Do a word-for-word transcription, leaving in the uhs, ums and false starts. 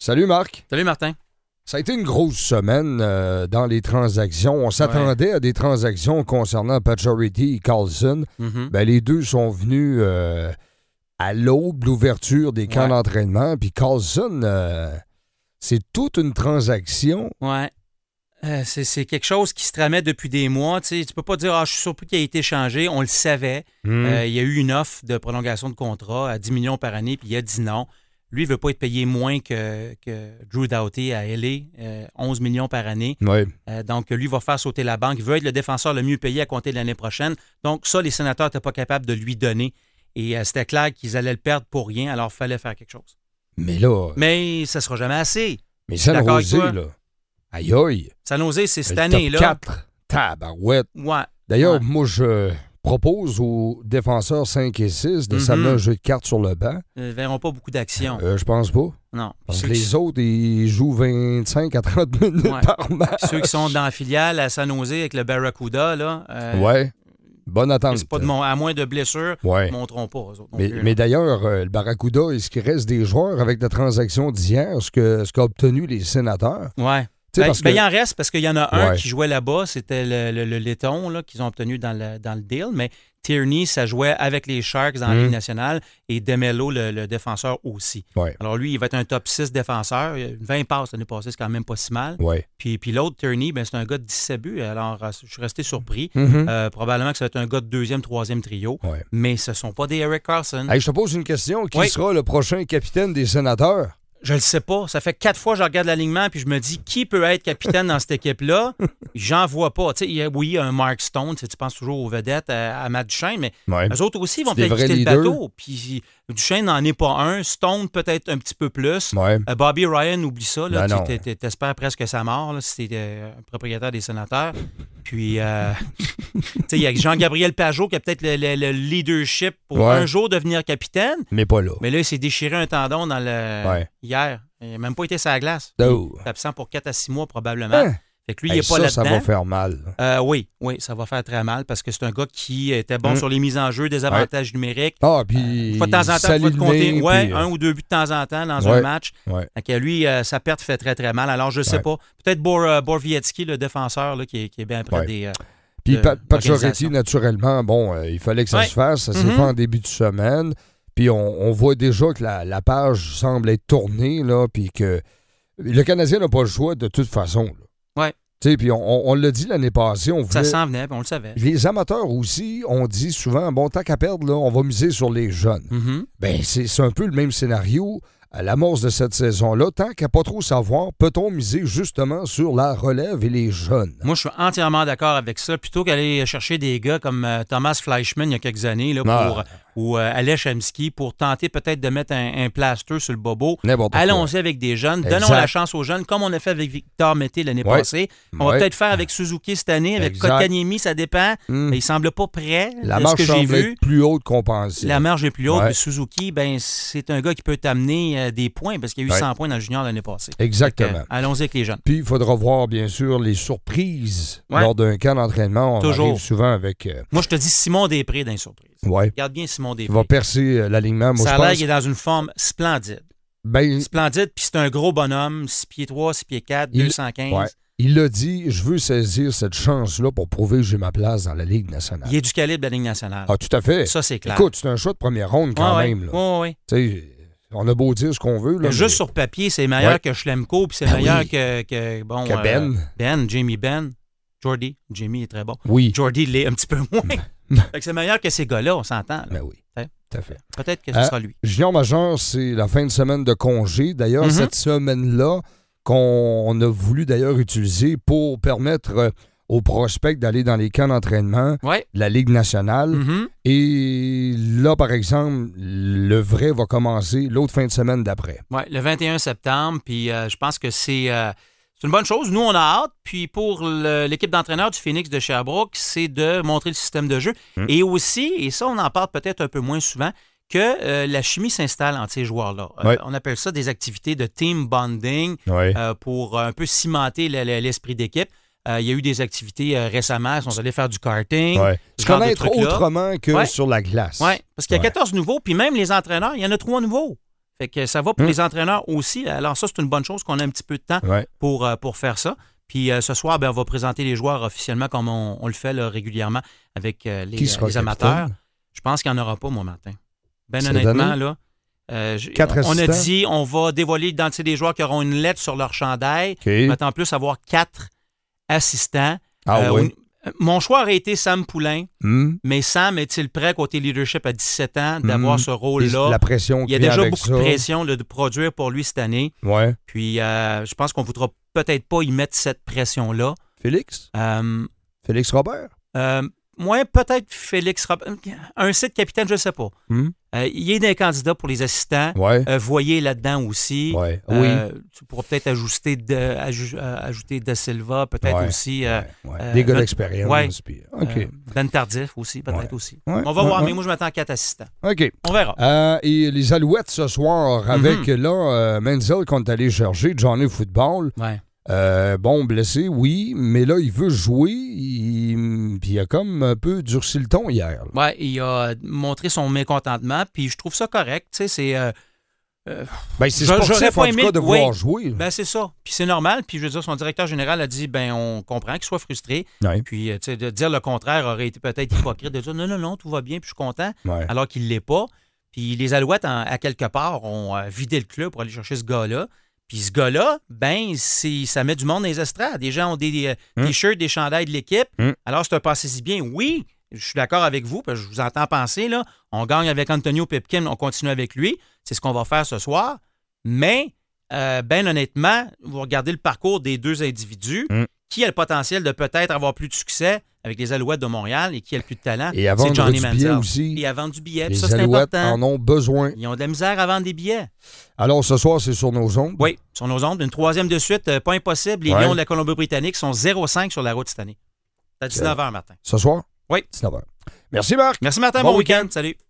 Salut Marc. Salut Martin. Ça a été une grosse semaine euh, dans les transactions. On s'attendait ouais. à des transactions concernant Pacioretty et Carlson. Mm-hmm. Ben, les deux sont venus euh, à l'aube de l'ouverture des camps ouais. d'entraînement. Puis Carlson, euh, c'est toute une transaction. Ouais. Euh, c'est, c'est quelque chose qui se tramait depuis des mois. Tu ne peux pas dire ah, « je suis surpris qu'il a été changé ». On le savait. Mm. Euh, il y a eu une offre de prolongation de contrat à dix millions par année, puis il a dit non. Lui, il ne veut pas être payé moins que, que Drew Doughty à L A, euh, onze millions par année. Oui. Euh, donc, lui va faire sauter la banque. Il veut être le défenseur le mieux payé à compter de l'année prochaine. Donc, ça, les sénateurs n'étaient pas capables de lui donner. Et euh, c'était clair qu'ils allaient le perdre pour rien, alors il fallait faire quelque chose. Mais là... Mais ça ne sera jamais assez. Mais San Jose, là... Aïe aïe! San Jose, c'est cette année-là. Top quatre. Tabarouette. Ouais. D'ailleurs, ouais. moi, je... propose aux défenseurs cinq et six de mm-hmm. s'amener un jeu de cartes sur le banc. Ils ne verront pas beaucoup d'action. Euh, je pense pas. Non. Parce que les qui... autres, ils jouent vingt-cinq à trente minutes ouais. par match. Ceux qui sont dans la filiale à San Jose avec le Barracuda, là. Euh, ouais. Bonne attente. C'est pas de mon... À moins de blessures, ouais. ils ne monteront pas. Eux autres mais, plus, mais d'ailleurs, euh, le Barracuda, est-ce qu'il reste des joueurs avec la transaction d'hier, ce, que, ce qu'a obtenu les sénateurs? Oui. Ben, parce ben, que... il en reste parce qu'il y en a un ouais. qui jouait là-bas, c'était le, le, le laiton là, qu'ils ont obtenu dans le, dans le deal, mais Tierney, ça jouait avec les Sharks dans mmh. la Ligue nationale et DeMello, le, le défenseur aussi. Ouais. Alors lui, il va être un top six défenseur. vingt passes l'année passée, c'est quand même pas si mal. Ouais. Puis, puis l'autre, Tierney, ben, c'est un gars de dix-sept buts. Alors, je suis resté surpris. Mmh. Euh, probablement que ça va être un gars de deuxième, troisième trio. Ouais. Mais ce ne sont pas des Erik Karlsson. Hey, je te pose une question. Qui oui. sera le prochain capitaine des sénateurs? Je le sais pas. Ça fait quatre fois que je regarde l'alignement puis je me dis qui peut être capitaine dans cette équipe-là. J'en vois pas. Tu sais, il y a, oui, un Mark Stone. Tu penses toujours aux vedettes, à, à Matt Duchesne, mais ouais. eux autres aussi vont peut-être quitter le bateau. Puis Duchesne n'en est pas un. Stone peut-être un petit peu plus. Ouais. Euh, Bobby Ryan, oublie ça. Là, ben tu t- t'espères presque sa mort là, si tu es un propriétaire des sénateurs. Puis, euh, il y a Jean-Gabriel Pajot qui a peut-être le, le, le leadership pour ouais. un jour devenir capitaine. Mais pas là. Mais là, il s'est déchiré un tendon dans le ouais. hier. Il n'a même pas été sur la glace. Oh. Il est absent pour quatre à six mois probablement. Hein? Fait que lui, hey, il n'est pas ça, là-dedans. Ça va faire mal. Euh, oui, oui, ça va faire très mal parce que c'est un gars qui était bon mmh. sur les mises en jeu, des avantages ouais. numériques. Ah, puis. Euh, de temps en temps, il faut te compter ouais, puis... un ou deux buts de temps en temps dans ouais. un match. Ouais. Donc, lui, euh, sa perte fait très, très mal. Alors, je ne sais ouais. pas. Peut-être Bor, euh, Borvietsky, le défenseur, là, qui, est, qui est bien près ouais. des. Euh, puis de, Pacioretty, naturellement, bon, euh, il fallait que ça ouais. se fasse. Ça mm-hmm. s'est fait en début de semaine. Puis on, on voit déjà que la, la page semble être tournée, là, puis que le Canadien n'a pas le choix de toute façon. Oui. Puis on, on l'a dit l'année passée. On voulait... Ça s'en venait, on le savait. Les amateurs aussi, on dit souvent, bon, tant qu'à perdre, là, on va miser sur les jeunes. Mm-hmm. Bien, c'est, c'est un peu le même scénario à l'amorce de cette saison-là. Tant qu'à pas trop savoir, peut-on miser justement sur la relève et les jeunes? Moi, je suis entièrement d'accord avec ça. Plutôt qu'aller chercher des gars comme euh, Thomas Fleischmann il y a quelques années, là, pour... Ah. ou euh, Alex Hemsky pour tenter peut-être de mettre un, un plaster sur le bobo. N'importe Allons-y quoi. avec des jeunes. Exact. Donnons la chance aux jeunes, comme on a fait avec Victor Mété l'année ouais. passée. On ouais. va peut-être faire avec Suzuki cette année, avec Kotkaniemi, ça dépend. Mm. Mais il ne semble pas prêt la de ce que j'ai vu. Être plus haute qu'on pensait. La marge est plus haute. Ouais. Mais Suzuki, ben, c'est un gars qui peut t'amener euh, des points parce qu'il y a eu ouais. cent points dans le junior l'année passée. Exactement. Donc, euh, allons-y avec les jeunes. Puis, il faudra voir, bien sûr, les surprises ouais. lors d'un camp d'entraînement. On Toujours. arrive souvent avec... Euh... Moi, je te dis Simon Després dans les surprises. Ouais. Regarde bien Simon Després. Il va percer euh, l'alignement. Moi, ça a je l'air pense... qu'il est dans une forme splendide. Ben... Splendide, puis c'est un gros bonhomme, six pieds trois, six pieds quatre, il... deux cent quinze. Ouais. Il l'a dit, je veux saisir cette chance-là pour prouver que j'ai ma place dans la Ligue nationale. Il est du calibre de la Ligue nationale. Ah, tout à fait. Ça, c'est clair. Écoute, c'est un choix de première ronde quand ouais, même. Oui, oui. Tu sais, on a beau dire ce qu'on veut. Là, mais... Juste sur papier, c'est meilleur ouais. que Schlemko, puis c'est ben meilleur oui. que, que, bon, que Ben. Euh, Ben, Jamie Ben. Jordy. Jamie est très bon. Oui. Jordy l'est un petit peu moins. Fait que c'est meilleur que ces gars-là, on s'entend. Là. Ben oui. T'sais? Tout à fait. Peut-être que ce euh, sera lui. Junior majeur, c'est la fin de semaine de congé. D'ailleurs, mm-hmm. cette semaine-là, qu'on a voulu d'ailleurs utiliser pour permettre euh, aux prospects d'aller dans les camps d'entraînement ouais. de la Ligue nationale. Mm-hmm. Et là, par exemple, le vrai va commencer l'autre fin de semaine d'après. Oui, le vingt et un septembre. Puis euh, je pense que c'est, euh, c'est une bonne chose. Nous, on a hâte. Puis pour le, l'équipe d'entraîneurs du Phoenix de Sherbrooke, c'est de montrer le système de jeu. Mm. Et aussi, et ça, on en parle peut-être un peu moins souvent, que euh, la chimie s'installe entre ces joueurs-là. Euh, ouais. On appelle ça des activités de team bonding ouais. euh, pour un peu cimenter le, le, l'esprit d'équipe. Euh, il y a eu des activités euh, récemment. Ils sont allés faire du karting. Ouais. Se connaître autrement que ouais. sur la glace. Oui, parce qu'il y a ouais. quatorze nouveaux, puis même les entraîneurs, il y en a trois nouveaux. Fait que ça va pour hum. les entraîneurs aussi. Alors ça, c'est une bonne chose qu'on a un petit peu de temps ouais. pour, euh, pour faire ça. Puis euh, ce soir, ben, on va présenter les joueurs officiellement comme on, on le fait là, régulièrement avec euh, les, euh, les amateurs. Je pense qu'il n'y en aura pas, moi, Martin. Ben honnêtement, là, euh, Quatre on, on a assistants. dit on va dévoiler l'identité des joueurs qui auront une lettre sur leur chandail. Okay. On va en plus avoir quatre assistants. Ah euh, oui. on, mon choix aurait été Sam Poulain, mm. mais Sam est-il prêt, côté leadership à dix-sept ans, d'avoir mm. ce rôle-là? La pression Il y a déjà beaucoup ça. de pression là, de produire pour lui cette année. Ouais. Puis euh, je pense qu'on ne voudra peut-être pas y mettre cette pression-là. Félix? Euh, Félix Robert? Euh, moi, peut-être Félix Robert. Un site capitaine, je ne sais pas. Mm. Euh, il y a des candidats pour les assistants. Ouais. Euh, voyez là-dedans aussi. Ouais. Euh, oui. Tu pourras peut-être ajouter de, aj, euh, ajouter Da Silva, peut-être ouais. aussi. Euh, ouais. Ouais. Euh, des gars ben, d'expérience. Ouais. Puis, okay. euh, Ben Tardif aussi, peut-être ouais. aussi. Ouais. On va ouais. voir, ouais. mais moi, je m'attends à quatre assistants. OK. On verra. Euh, et les Alouettes ce soir, avec Mm-hmm. là, euh, Menzel qu'on est allé chercher, Johnny Football. Ouais. Euh, bon, blessé, oui, mais là, il veut jouer. Il... Puis il a comme un peu durci le ton hier. Oui, il a montré son mécontentement, puis je trouve ça correct. Tu sais, c'est. Euh, euh, ben, c'est sportif, en tout cas, de oui, vouloir jouer. Ben, c'est ça. Puis c'est normal. Puis je veux dire, son directeur général a dit, ben, on comprend qu'il soit frustré. Ouais. Puis, tu sais, de dire le contraire aurait été peut-être hypocrite, de dire non, non, non, tout va bien, puis je suis content, ouais. alors qu'il ne l'est pas. Puis les Alouettes, en, à quelque part, ont euh, vidé le club pour aller chercher ce gars-là. Puis ce gars-là, ben, c'est, ça met du monde dans les estrades. Des gens ont des, des mm. t-shirts, des chandails de l'équipe. Mm. Alors, c'est un passé si bien. Oui, je suis d'accord avec vous, parce que je vous entends penser, là. On gagne avec Antonio Pipkin, on continue avec lui. C'est ce qu'on va faire ce soir. Mais, euh, ben honnêtement, vous regardez le parcours des deux individus. Mm. Qui a le potentiel de peut-être avoir plus de succès avec les Alouettes de Montréal et qui a le plus de talent? Et à c'est Johnny vendre du billet Manziel. aussi. Et à vendre du billet. Les ça, c'est Alouettes important. en ont besoin. Ils ont de la misère à vendre des billets. Alors, ce soir, c'est sur nos ondes? Oui, sur nos ondes. Une troisième de suite, euh, pas impossible. Les ouais. Lions de la Colombie-Britannique sont zéro cinq sur la route cette année. C'est à dix-neuf heures, Martin. Ce soir? Oui. dix-neuf heures. Merci, Marc. Merci, Martin. Bon, bon week-end. week-end. Salut.